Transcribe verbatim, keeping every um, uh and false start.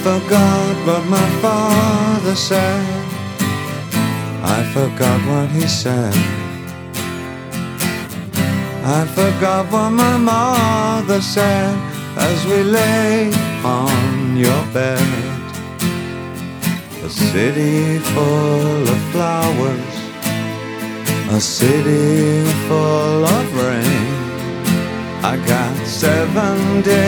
forgot what my father said. I forgot what he said. I forgot what my mother said as we lay on your bed. A city full of flowers, a city full of rain. I got seven days